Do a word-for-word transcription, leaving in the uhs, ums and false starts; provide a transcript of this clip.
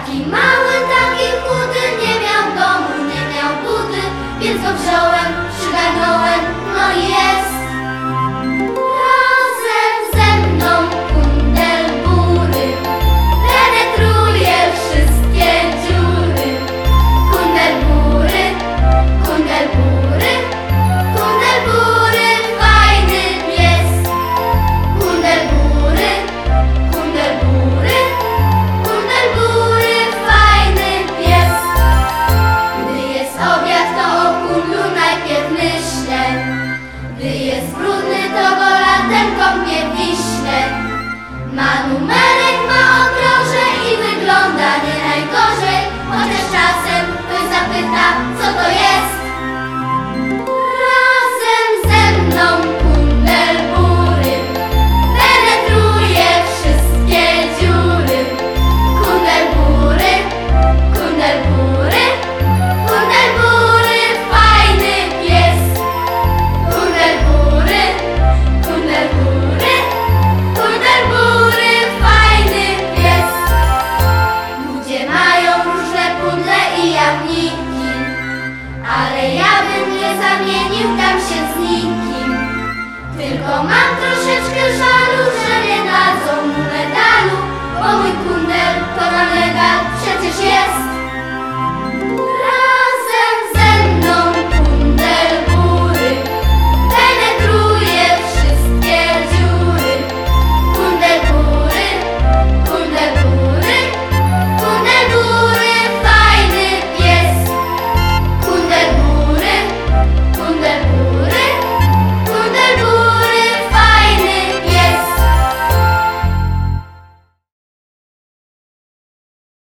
Taki mały, taki chudy, nie miał domu, nie miał budy, więc go wziąłem, przygarnąłem, no i jest. Razem ze mną kundel bury penetruje wszystkie dziury. Kundel bury, kundel bury, kundel bury, fajny pies. Kundel bury, kundel bury, kundel bury, fajny pies. Gdy jest obiad, to o kundlu najpierw myślę. Gdy jest brudny, to go latem kąpie w Wiśle. Ma numerek, ma odroże i wygląda nie najgorzej, chociaż czasem ktoś zapyta, co to jest. Razem ze mną kundel bury penetruje wszystkie dziury. Kundel bury, kundel bury, kundel bury, fajny pies. Kundel bury, kundel bury, kundel bury, fajny pies. Ludzie mają różne pudle i jawniki, ale ja bym nie zamienił tam się z nikim. Tylko mam troszeczkę żalu, że nie dadzą mu medalu, bo mój kundel to na medal przecież jest.